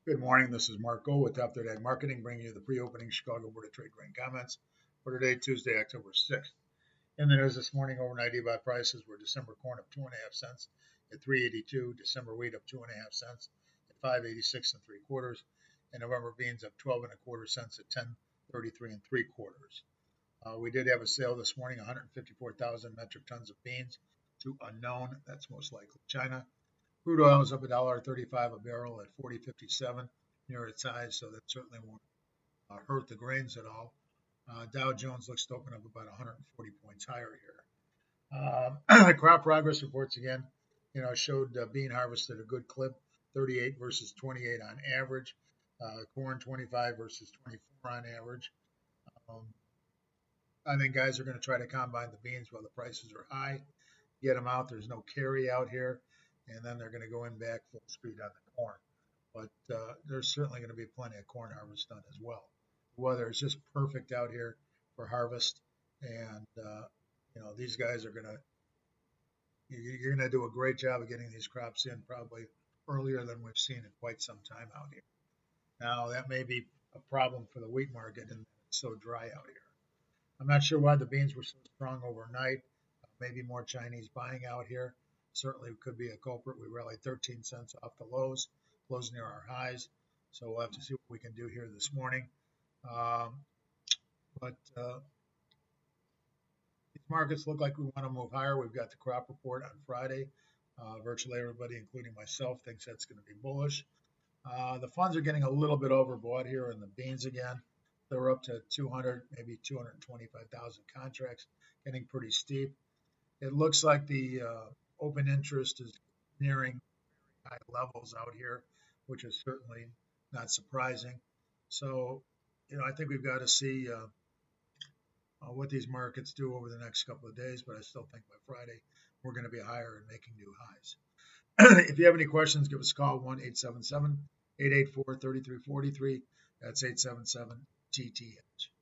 Good morning. This is Mark Gold with Top Third Ag Marketing, bringing you the pre-opening Chicago Board of Trade grain comments for today, Tuesday, October 6th. In the news this morning, overnight EBOT prices were December corn up 2.5 cents at 3.82, December wheat up 2.5 cents at 5.86 and 3/4, and November beans up 12.25 cents at 10.33 and 3/4. We did have a sale this morning, 154,000 metric tons of beans to unknown. That's most likely China. Crude oil is up $1.35 a barrel at 40.57 near its highs, so that certainly won't hurt the grains at all. Dow Jones looks to open up about 140 points higher here. Crop progress reports again, showed bean harvest at a good clip, 38 versus 28 on average. Corn 25 versus 24 on average. I think guys are going to try to combine the beans while the prices are high, get them out. There's no carry out here, and then they're going to go in back full speed on the corn. But there's certainly going to be plenty of corn harvest done as well. The weather is just perfect out here for harvest, and these guys are you're going to do a great job of getting these crops in probably earlier than we've seen in quite some time out here. Now that may be a problem for the wheat market, and it's so dry out here. I'm not sure why the beans were so strong overnight. Maybe more Chinese buying out here. Certainly could be a culprit. We rallied 13 cents off the lows, closed near our highs. So we'll have to see what we can do here this morning. But these markets look like we want to move higher. We've got the crop report on Friday. Virtually everybody, including myself, thinks that's going to be bullish. The funds are getting a little bit overbought here in the beans again. They're up to 200, maybe 225,000 contracts, getting pretty steep. It looks like the open interest is nearing high levels out here, which is certainly not surprising. So, I think we've got to see what these markets do over the next couple of days, but I still think by Friday we're going to be higher and making new highs. If you have any questions, give us a call, 1-877-884-3343. That's 877-TTH.